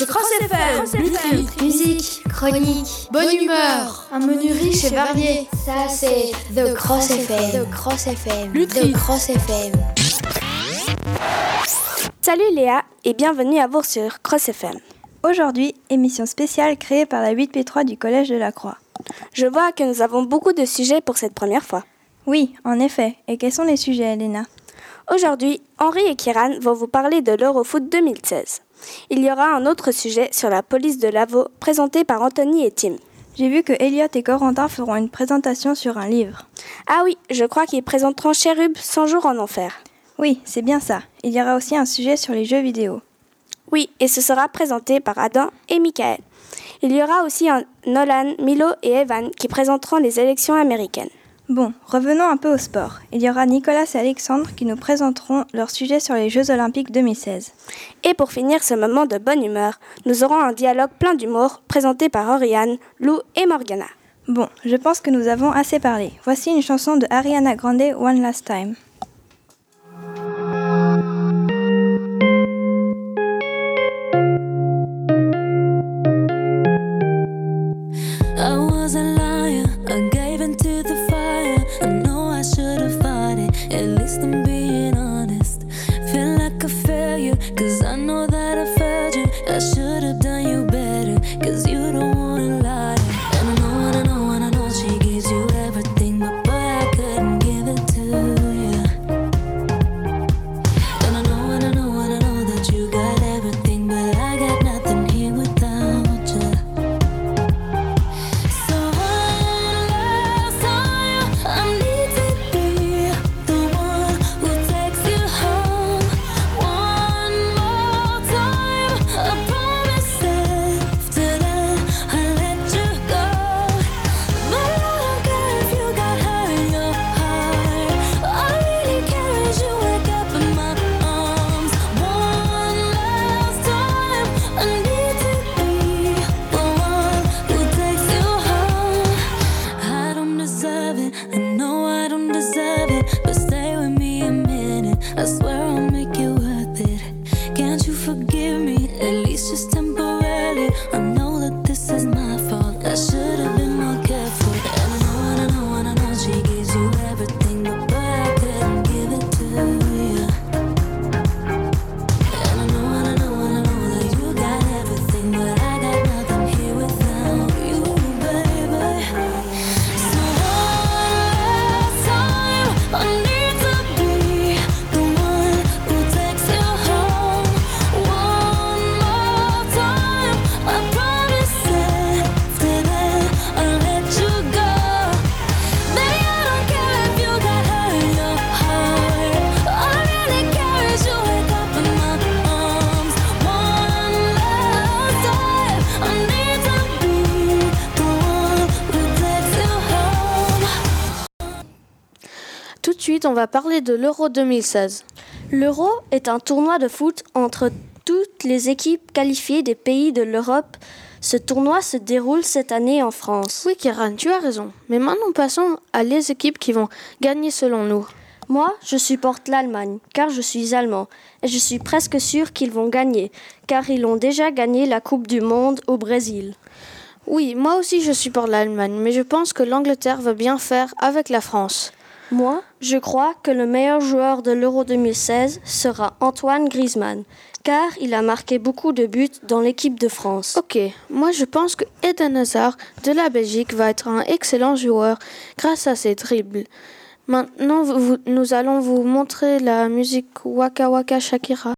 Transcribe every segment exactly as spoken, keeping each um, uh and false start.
Cross F M. Lutherie, musique, chronique, bonne humeur, un menu riche et varié. Ça c'est The Cross F M. The Cross F M. Lutherie. The Cross F M. Salut Léa et bienvenue à vous sur Cross F M. Aujourd'hui, émission spéciale créée par la huit P trois du Collège de la Croix. Je vois que nous avons beaucoup de sujets pour cette première fois. Oui, en effet. Et quels sont les sujets, Elena ? Aujourd'hui, Henri et Kiran vont vous parler de l'Eurofoot deux mille seize. Il y aura un autre sujet sur la police de Lavaux, présenté par Anthony et Tim. J'ai vu que Elliot et Corentin feront une présentation sur un livre. Ah oui, je crois qu'ils présenteront Chérub cent jours en enfer. Oui, c'est bien ça. Il y aura aussi un sujet sur les jeux vidéo. Oui, et ce sera présenté par Adam et Michael. Il y aura aussi un Nolan, Milo et Evan qui présenteront les élections américaines. Bon, revenons un peu au sport. Il y aura Nicolas et Alexandre qui nous présenteront leur sujet sur les Jeux Olympiques deux mille seize. Et pour finir ce moment de bonne humeur, nous aurons un dialogue plein d'humour présenté par Oriane, Lou et Morgana. Bon, je pense que nous avons assez parlé. Voici une chanson de Ariana Grande, One Last Time. I was a liar, I gave into the fire. I know I should have fought it, at least I'm being honest. Feel like a failure, cause I know that I failed you. I should have done you better, cause you don't wanna lie. And I know, and I know, and I know she gives you everything, but boy, I couldn't give it to you. And I know, and I know, and I know that you got everything, but I got nothing here without you. So one last time, I need to be the one who takes you home. One more time, I promise after that I'll let you go. But I don't care if you got hurt in your heart. All I really care is you wake up in my arms. One last time, I need to be the one who takes you home. I don't deserve it, I know I don't deserve it, but stay with me a minute, I swear I'll make it worth it. Can't you forgive me, at least just temporarily? I know that this is my fault, I should have been more careful. And I know, and I know, and I know she gives you everything, but boy, I couldn't give it to you. And I know, and I know, and I know that you got everything, but I got nothing here without you, baby. So one last time, I need to be the one who takes you home. One more time, I promise after that I'll let you go. Baby, I don't care if you got hurt in your heart. All I really care is you wake up in my arms. One last time, I need to be the one who takes you home. Tout de suite, on va parler de l'Euro deux mille seize. L'Euro est un tournoi de foot entre toutes les équipes qualifiées des pays de l'Europe. Ce tournoi se déroule cette année en France. Oui, Kiran, tu as raison. Mais maintenant, passons à les équipes qui vont gagner selon nous. Moi, je supporte l'Allemagne, car je suis allemand. Et je suis presque sûr qu'ils vont gagner, car ils ont déjà gagné la Coupe du Monde au Brésil. Oui, moi aussi je supporte l'Allemagne, mais je pense que l'Angleterre va bien faire avec la France. Moi, je crois que le meilleur joueur de l'Euro deux mille seize sera Antoine Griezmann, car il a marqué beaucoup de buts dans l'équipe de France. Ok, moi je pense que Eden Hazard de la Belgique va être un excellent joueur grâce à ses dribbles. Maintenant, vous- nous allons vous montrer la musique Waka Waka Shakira.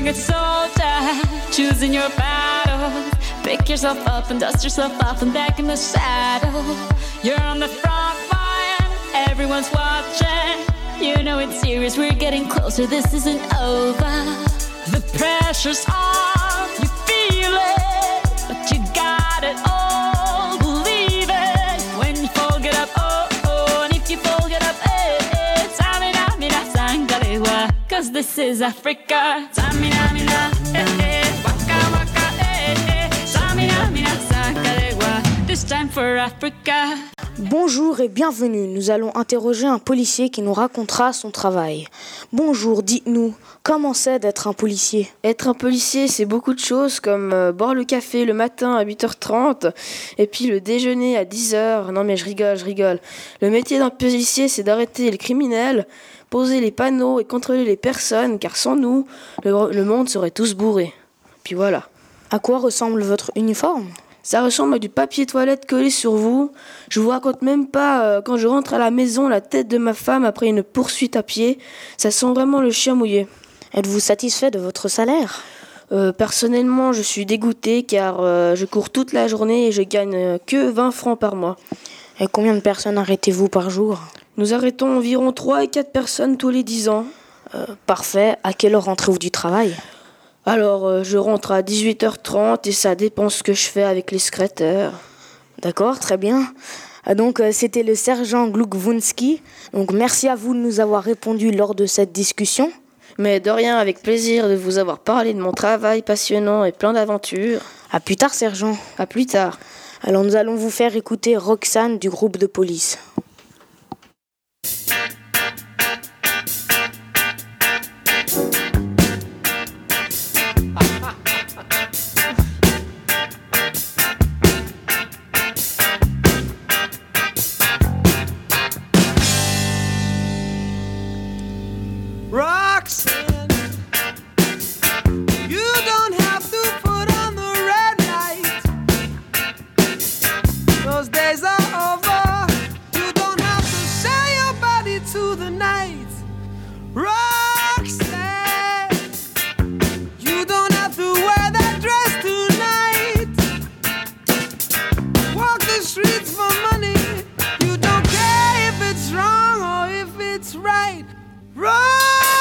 rugged soldier, choosing your battles. Pick yourself up and dust yourself off and back in the saddle. You're on the front line, everyone's watching. You know it's serious, we're getting closer, this isn't over. The pressure's on, you feel it, but you got it all, believe it. When you fall, get up, oh, oh, and if you fall, get up, eh, eh. Tamina, mina, sangalewa, cause this is Africa. Tamina, mina, eh, eh, waka, waka, eh, eh. Tamina, mina, sangalewa, this time for Africa. Bonjour et bienvenue, nous allons interroger un policier qui nous racontera son travail. Bonjour, dites-nous, comment c'est d'être un policier ? Être un policier, c'est beaucoup de choses comme euh, boire le café le matin à huit heures trente et puis le déjeuner à dix heures. Non mais je rigole, je rigole. Le métier d'un policier, c'est d'arrêter les criminels, poser les panneaux et contrôler les personnes, car sans nous, le, le monde serait tous bourré. Puis voilà. À quoi ressemble votre uniforme ? Ça ressemble à du papier toilette collé sur vous. Je vous raconte même pas, euh, quand je rentre à la maison, la tête de ma femme après une poursuite à pied. Ça sent vraiment le chien mouillé. Êtes-vous satisfait de votre salaire ? euh, Personnellement, je suis dégoûté car euh, je cours toute la journée et je gagne euh, que vingt francs par mois. Et combien de personnes arrêtez-vous par jour ? Nous arrêtons environ trois et quatre personnes tous les dix ans. Euh, parfait. À quelle heure rentrez-vous du travail ? Alors, euh, je rentre à dix-huit heures trente et ça dépend ce que je fais avec les secrétaires. D'accord, très bien. Ah, donc, euh, c'était le sergent Glugwunski. Donc, merci à vous de nous avoir répondu lors de cette discussion. Mais de rien, avec plaisir de vous avoir parlé de mon travail passionnant et plein d'aventures. À plus tard, sergent. À plus tard. Alors, nous allons vous faire écouter Roxane du groupe de police. Roxanne, you don't have to put on the red light. Those days are over. You don't have to sell your body to the night. Roxanne, you don't have to wear that dress tonight. Walk the streets for money. You don't care if it's wrong or if it's right. Roxanne,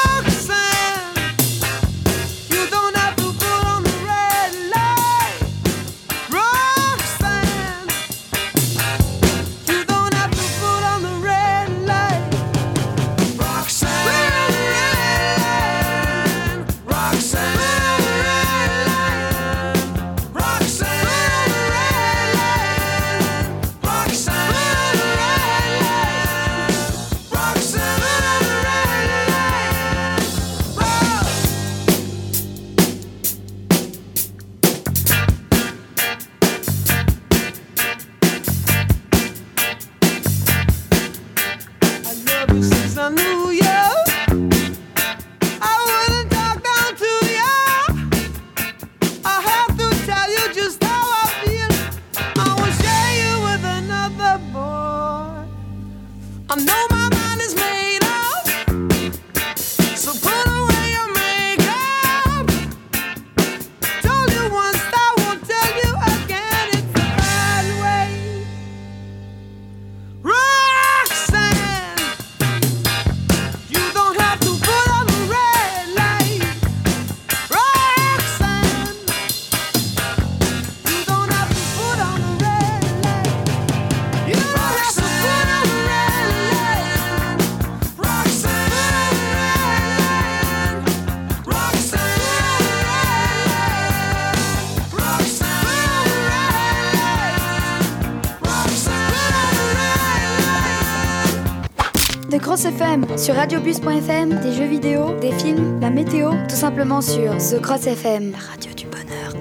De Cross F M sur radiobus point f m, des jeux vidéo, des films, la météo, tout simplement sur The Cross F M, la radio du bonheur.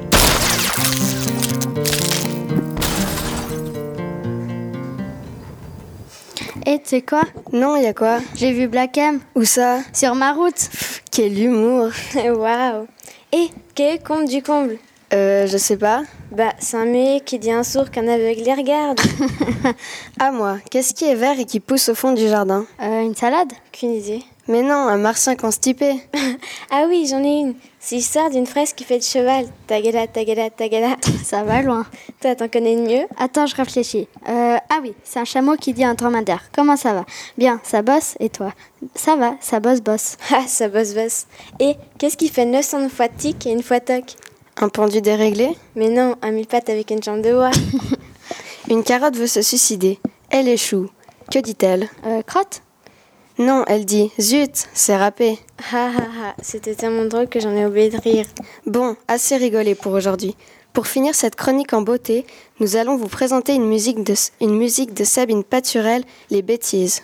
Et tu sais quoi? Non, y a quoi? J'ai vu Black M. Où ça? Sur ma route. Pff, quel humour. Waouh. Et quel est le comble du comble? Euh, je sais pas. Bah, c'est un muet qui dit un sourd qu'un aveugle les regarde. À moi, qu'est-ce qui est vert et qui pousse au fond du jardin? Euh, une salade? Qu'une idée. Mais non, un martien constipé. Ah oui, j'en ai une. C'est l'histoire d'une fraise qui fait de cheval. Tagada, tagada, tagada. Ça va loin. Toi, t'en connais de mieux? Attends, je réfléchis. Euh, ah oui, c'est un chameau qui dit à un dromadaire. Comment ça va? Bien, ça bosse, et toi? Ça va, ça bosse, bosse. Ah, ça bosse, bosse. Et qu'est-ce qui fait neuf cents fois tic et une fois toc? Un pendu déréglé? Mais non, un mille pattes avec une jambe de bois. Une carotte veut se suicider. Elle échoue. Que dit-elle? Euh, crotte? Non, elle dit « Zut, c'est râpé ». Ah ah ah, c'était tellement drôle que j'en ai oublié de rire. Bon, assez rigolé pour aujourd'hui. Pour finir cette chronique en beauté, nous allons vous présenter une musique de, une musique de Sabine Paturel, Les Bêtises.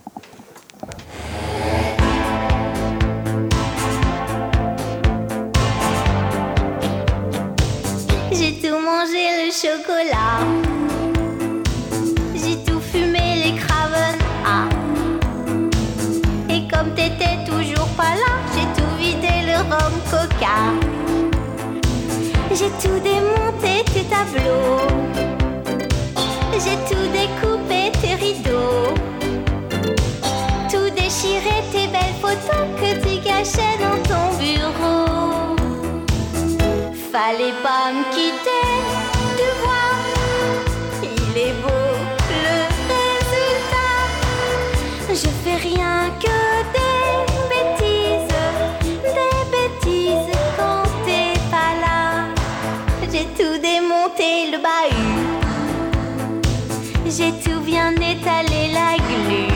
J'ai tout mangé le chocolat. J'ai tout fumé les Craven. Ah. Et comme t'étais toujours pas là, j'ai tout vidé le rhum coca. J'ai tout démonté tes tableaux. J'ai tout découpé tes rideaux. Tout déchiré tes belles photos que tu cachais dans ton bureau. Fallait pas me quitter, tu vois. Il est beau le résultat. Je fais rien que des bêtises, des bêtises quand t'es pas là. J'ai tout démonté le bahut. J'ai tout bien étalé la glu.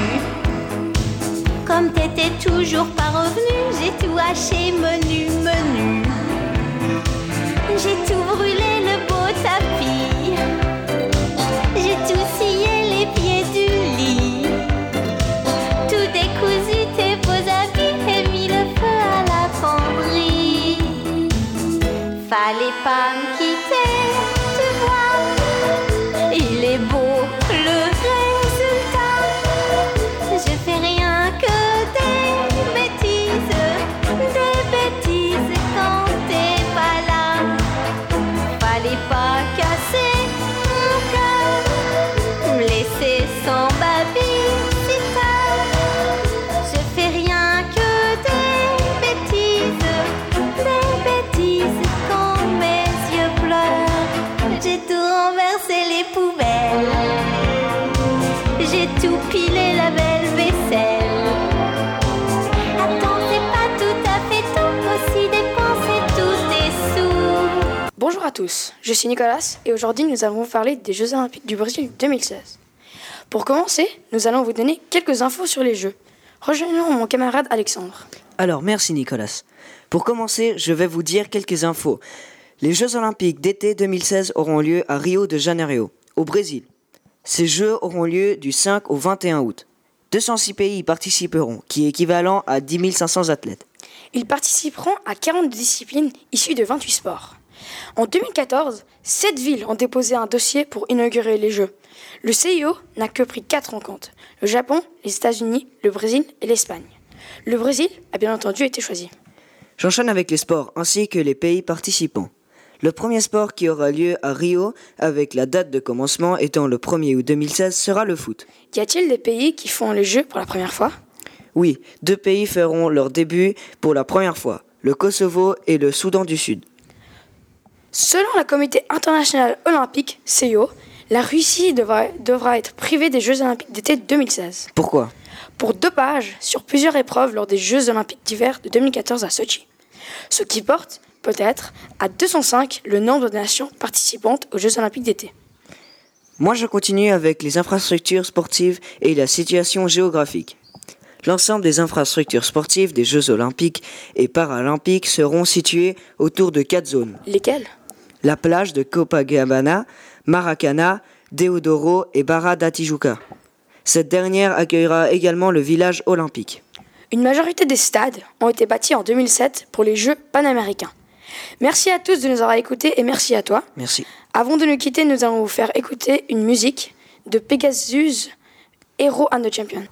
Comme t'étais toujours pas revenu, j'ai tout haché menu, menu. J'ai tout brûlé le beau tapis. J'ai tout scié les pieds du lit. Tout décousu tes beaux habits et mis le feu à la penderie. Fallait pas me quitter, tu vois. Il est beau le résultat. Je fais rien que des bêtises, des bêtises quand t'es pas là. Fallait pas casser mon cœur, me laisser sans babysitter. Je fais rien que des bêtises, des bêtises quand mes yeux pleurent. J'ai tout renversé les poubelles. J'ai tout pilé la belle vaisselle. Attends, c'est pas tout à fait tout, aussi dépenser tous tes sous. Bonjour à tous, je suis Nicolas et aujourd'hui nous allons vous parler des Jeux Olympiques du Brésil deux mille seize. Pour commencer, nous allons vous donner quelques infos sur les Jeux. Rejoignons mon camarade Alexandre. Alors, merci Nicolas. Pour commencer, je vais vous dire quelques infos. Les Jeux Olympiques d'été deux mille seize auront lieu à Rio de Janeiro, au Brésil. Ces Jeux auront lieu du cinq au vingt et un août. deux cent six pays y participeront, qui est équivalent à dix mille cinq cents athlètes. Ils participeront à quarante disciplines issues de vingt-huit sports. En deux mille quatorze, sept villes ont déposé un dossier pour inaugurer les Jeux. Le C I O n'a que pris quatre en compte. Le Japon, les États-Unis, le Brésil et l'Espagne. Le Brésil a bien entendu été choisi. J'enchaîne avec les sports ainsi que les pays participants. Le premier sport qui aura lieu à Rio, avec la date de commencement étant le premier août deux mille seize, sera le foot. Y a-t-il des pays qui font les Jeux pour la première fois ? Oui, deux pays feront leur début pour la première fois, le Kosovo et le Soudan du Sud. Selon le Comité international olympique, C I O, la Russie devra, devra être privée des Jeux olympiques d'été deux mille seize. Pourquoi ? Pour dopage sur plusieurs épreuves lors des Jeux olympiques d'hiver de deux mille quatorze à Sochi. Ce qui porte, peut-être, à deux cent cinq le nombre de nations participantes aux Jeux olympiques d'été. Moi, je continue avec les infrastructures sportives et la situation géographique. L'ensemble des infrastructures sportives des Jeux olympiques et paralympiques seront situées autour de quatre zones. Lesquelles ? La plage de Copacabana, Maracana, Deodoro et Barra da Tijuca. Cette dernière accueillera également le village olympique. Une majorité des stades ont été bâtis en deux mille sept pour les Jeux panaméricains. Merci à tous de nous avoir écoutés et merci à toi. Merci. Avant de nous quitter, nous allons vous faire écouter une musique de Pegasus, Hero and the Champion.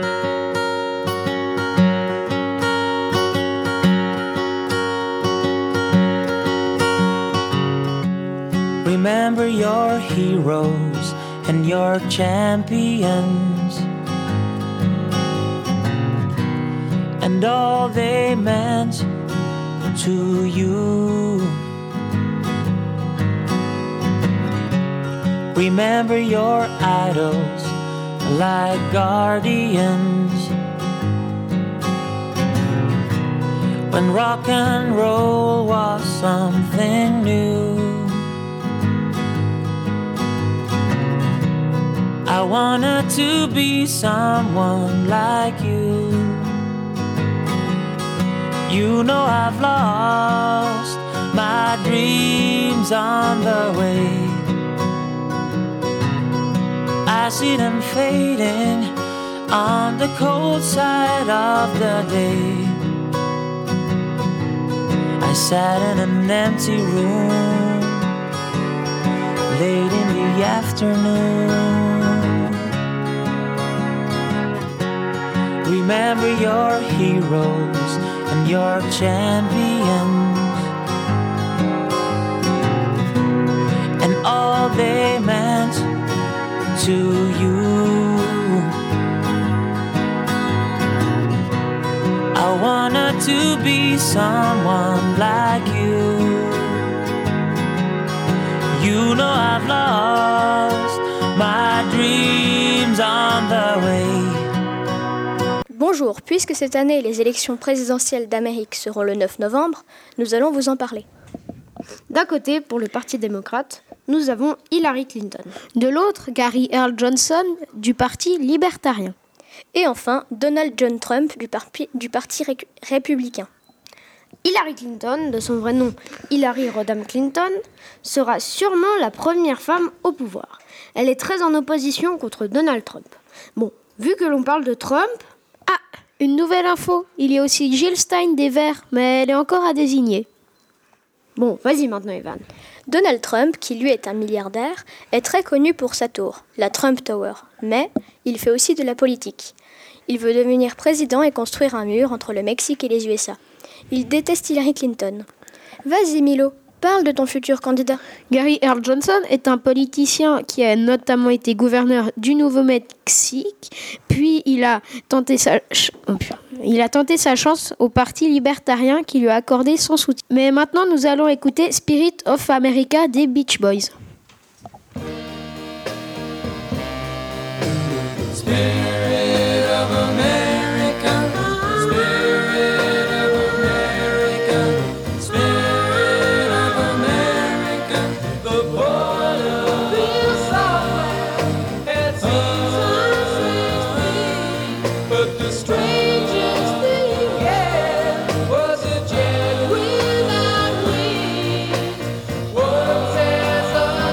Remember your heroes and your champions and all they meant to you. Remember your idols like guardians. When rock and roll was something new, I wanted to be someone like you. You know I've lost my dreams on the way. I see them fading on the cold side of the day. I sat in an empty room late in the afternoon. Remember your heroes and your champions, and all they meant to you. I wanted to be someone like you. You know I've lost my dreams on the way. Bonjour, puisque cette année les élections présidentielles d'Amérique seront le neuf novembre, nous allons vous en parler. D'un côté, pour le Parti démocrate, nous avons Hillary Clinton. De l'autre, Gary Earl Johnson du Parti libertarien. Et enfin, Donald John Trump du, parpi, du Parti ré, républicain. Hillary Clinton, de son vrai nom Hillary Rodham Clinton, sera sûrement la première femme au pouvoir. Elle est très en opposition contre Donald Trump. Bon, vu que l'on parle de Trump... Ah, une nouvelle info, il y a aussi Jill Stein des Verts, mais elle est encore à désigner. Bon, vas-y maintenant, Evan. Donald Trump, qui lui est un milliardaire, est très connu pour sa tour, la Trump Tower. Mais il fait aussi de la politique. Il veut devenir président et construire un mur entre le Mexique et les U S A. Il déteste Hillary Clinton. Vas-y Milo, parle de ton futur candidat. Gary Earl Johnson est un politicien qui a notamment été gouverneur du Nouveau-Mexique, puis il a tenté sa... Il a tenté sa chance au Parti libertarien qui lui a accordé son soutien. Mais maintenant, nous allons écouter Spirit of America des Beach Boys. Spirit of America, Spirit of America, Spirit of America, the border feels somewhere, it's easy, but the strangest thing, yeah, was a jet without wings. One says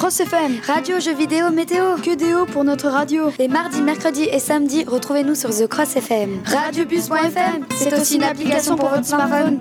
Cross F M, radio, jeux vidéo, météo. Que des hauts pour notre radio. Les mardis, mercredis et samedis, retrouvez-nous sur The Cross F M. Radiobus point F M, c'est aussi une application pour votre smartphone.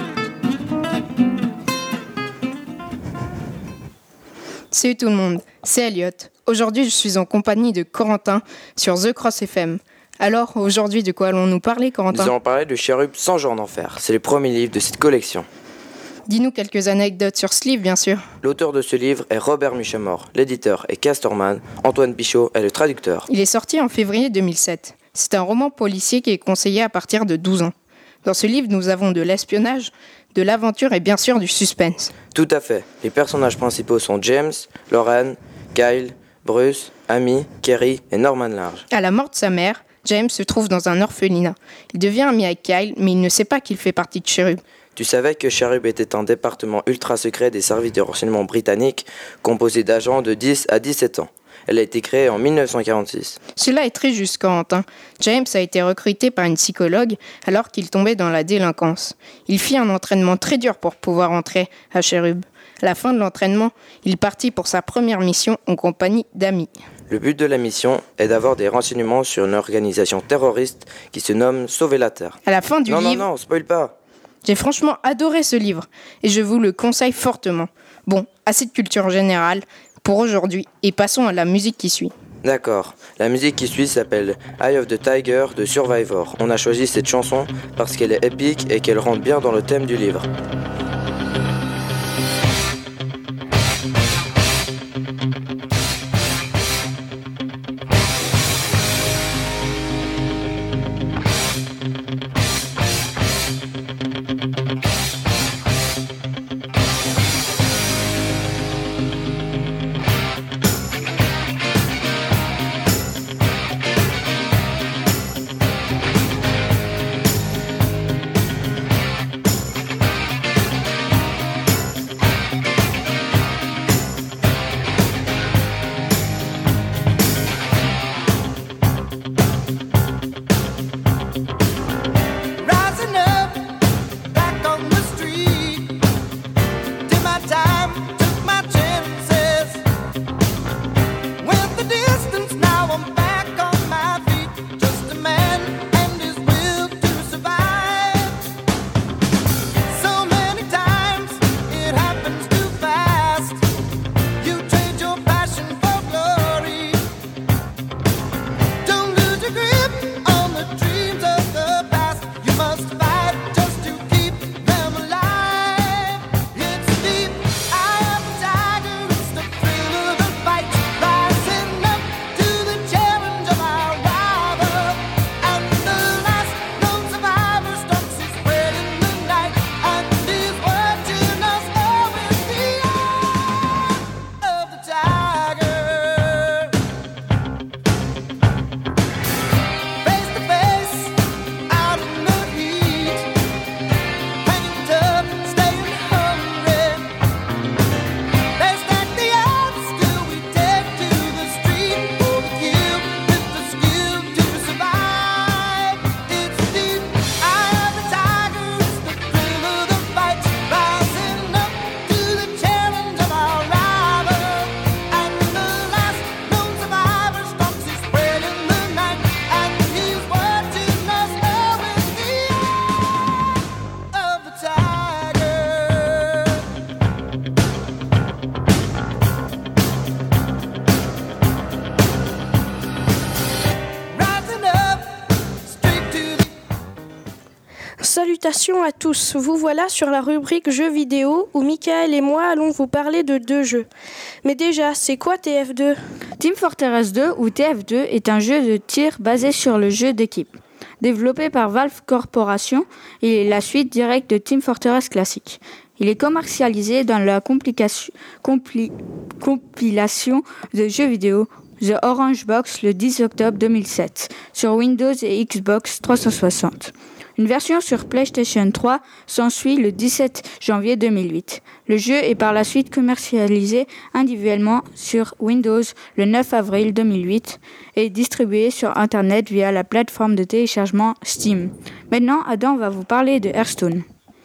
Salut tout le monde, c'est Elliot. Aujourd'hui, je suis en compagnie de Corentin sur The Cross F M. Alors, aujourd'hui, de quoi allons-nous parler, Corentin ? Nous allons parler de Cherub cent jours d'enfer. C'est le premier livre de cette collection. Dis-nous quelques anecdotes sur ce livre, bien sûr. L'auteur de ce livre est Robert Muchamore. L'éditeur est Casterman. Antoine Pichot est le traducteur. Il est sorti en février deux mille sept. C'est un roman policier qui est conseillé à partir de douze ans. Dans ce livre, nous avons de l'espionnage, de l'aventure et bien sûr du suspense. Tout à fait. Les personnages principaux sont James, Lauren, Kyle, Bruce, Amy, Kerry et Norman Large. À la mort de sa mère, James se trouve dans un orphelinat. Il devient ami avec Kyle, mais il ne sait pas qu'il fait partie de Cherub. Tu savais que Cherub était un département ultra secret des services de renseignement britanniques, composé d'agents de dix à dix-sept ans. Elle a été créée en dix-neuf cent quarante-six. Cela est très juste, Corentin. James a été recruté par une psychologue alors qu'il tombait dans la délinquance. Il fit un entraînement très dur pour pouvoir entrer à Cherub. À la fin de l'entraînement, il partit pour sa première mission en compagnie d'amis. Le but de la mission est d'avoir des renseignements sur une organisation terroriste qui se nomme Sauver la Terre. À la fin du non, livre... Non, non, non, spoil pas. J'ai franchement adoré ce livre et je vous le conseille fortement. Bon, assez de culture générale pour aujourd'hui et passons à la musique qui suit. D'accord. La musique qui suit s'appelle Eye of the Tiger de Survivor. On a choisi cette chanson parce qu'elle est épique et qu'elle rentre bien dans le thème du livre. Salutations à tous, vous voilà sur la rubrique jeux vidéo où Michael et moi allons vous parler de deux jeux. Mais déjà, c'est quoi T F deux ? Team Fortress deux ou T F deux est un jeu de tir basé sur le jeu d'équipe. Développé par Valve Corporation, il est la suite directe de Team Fortress classique. Il est commercialisé dans la complication, compli, compilation de jeux vidéo The Orange Box le dix octobre deux mille sept sur Windows et Xbox trois cent soixante. Une version sur PlayStation trois s'ensuit le dix-sept janvier deux mille huit. Le jeu est par la suite commercialisé individuellement sur Windows le neuf avril deux mille huit et distribué sur Internet via la plateforme de téléchargement Steam. Maintenant, Adam va vous parler de Hearthstone.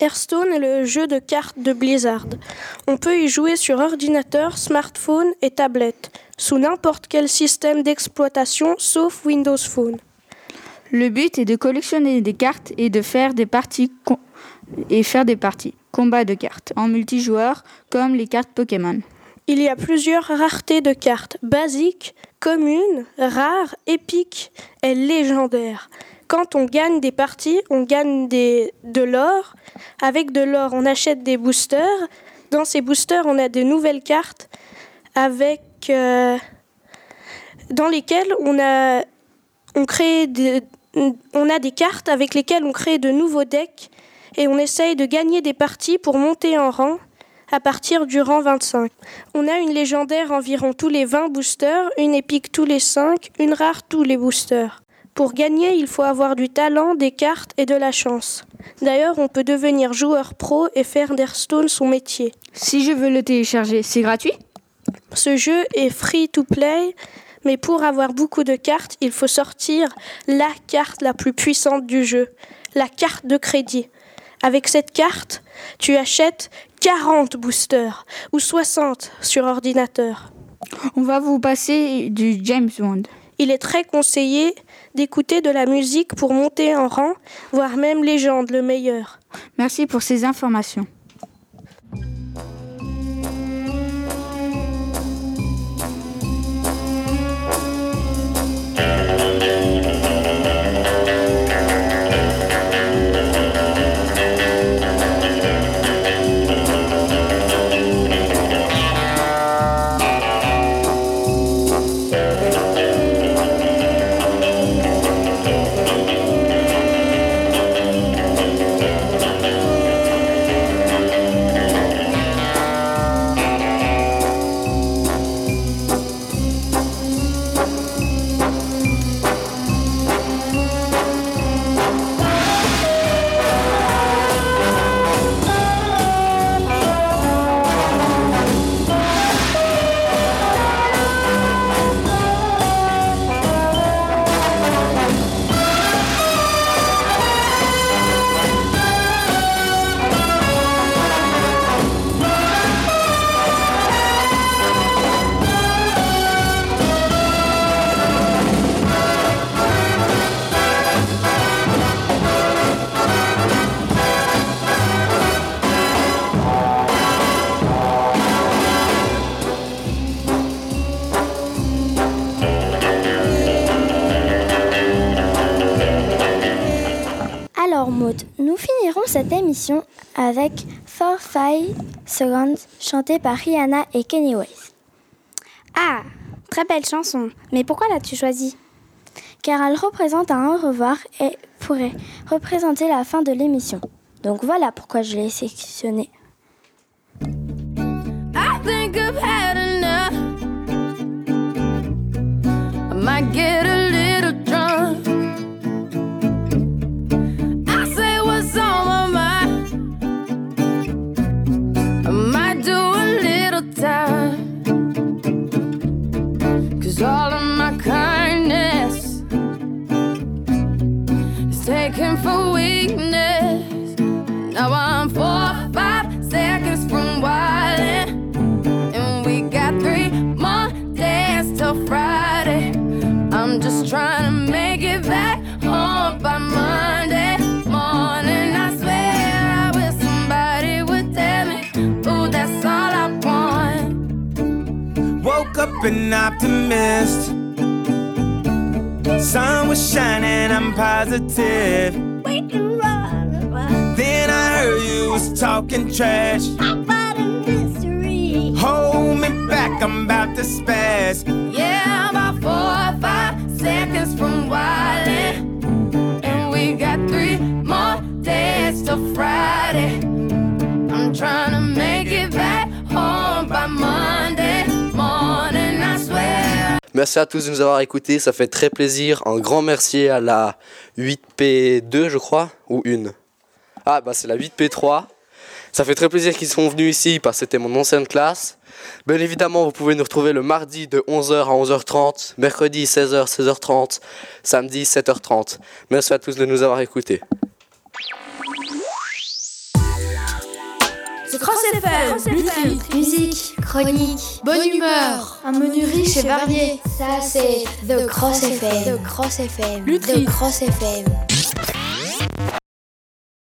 Hearthstone est le jeu de cartes de Blizzard. On peut y jouer sur ordinateur, smartphone et tablette, sous n'importe quel système d'exploitation sauf Windows Phone. Le but est de collectionner des cartes et de faire des parties com- et faire des parties, combats de cartes, en multijoueur comme les cartes Pokémon. Il y a plusieurs raretés de cartes, basiques, communes, rares, épiques et légendaires. Quand on gagne des parties, on gagne des, de l'or. Avec de l'or, on achète des boosters. Dans ces boosters, on a de nouvelles cartes avec, euh, dans lesquelles on a, on crée des, on a des cartes avec lesquelles on crée de nouveaux decks et on essaye de gagner des parties pour monter en rang à partir du rang vingt-cinq. On a une légendaire environ tous les vingt boosters, une épique tous les cinq, une rare tous les boosters. Pour gagner, il faut avoir du talent, des cartes et de la chance. D'ailleurs, on peut devenir joueur pro et faire d'Hearthstone son métier. Si je veux le télécharger, c'est gratuit ? Ce jeu est free to play, mais pour avoir beaucoup de cartes, il faut sortir la carte la plus puissante du jeu, la carte de crédit. Avec cette carte, tu achètes quarante boosters ou soixante sur ordinateur. On va vous passer du James Bond. Il est très conseillé d'écouter de la musique pour monter en rang, voire même légende, le meilleur. Merci pour ces informations. Nous finirons cette émission avec four five Seconds, chanté par Rihanna et Kanye West. Ah, très belle chanson. Mais pourquoi l'as-tu choisie ? Car elle représente un au revoir et pourrait représenter la fin de l'émission. Donc voilà pourquoi je l'ai sélectionnée. I think I've had enough. I might get a little drunk. I say what's on my mind. I might do a little time. 'Cause all of my kindness is taken for weakness. Now I'm four, five seconds from wildin'. And we got three more days till Friday. I'm just trying to make it back home by Monday morning. I swear I wish somebody would tell me, ooh, that's all I want. Woke up an optimist. Sun was shining, I'm positive. We can run. Then I heard you was talking trash. About a mystery. Hold me back, I'm about to spaz. Yeah, I'm about four or five seconds from wildin'. And we got three more days till Friday. I'm trying to make it back home by Monday morning, I swear. Merci à tous de nous avoir écoutés, ça fait très plaisir. Un grand merci à la huit P deux, je crois, ou une. Ah, bah c'est la huit P trois. Ça fait très plaisir qu'ils sont venus ici parce que c'était mon ancienne classe. Bien évidemment, vous pouvez nous retrouver le mardi de onze heures à onze heures trente, mercredi seize heures, seize heures trente, samedi sept heures trente. Merci à tous de nous avoir écoutés. Cross F M. Lutte, musique, chronique, bonne humeur, un menu riche et varié. Ça c'est The Cross F M. The Cross F M. The Cross F M.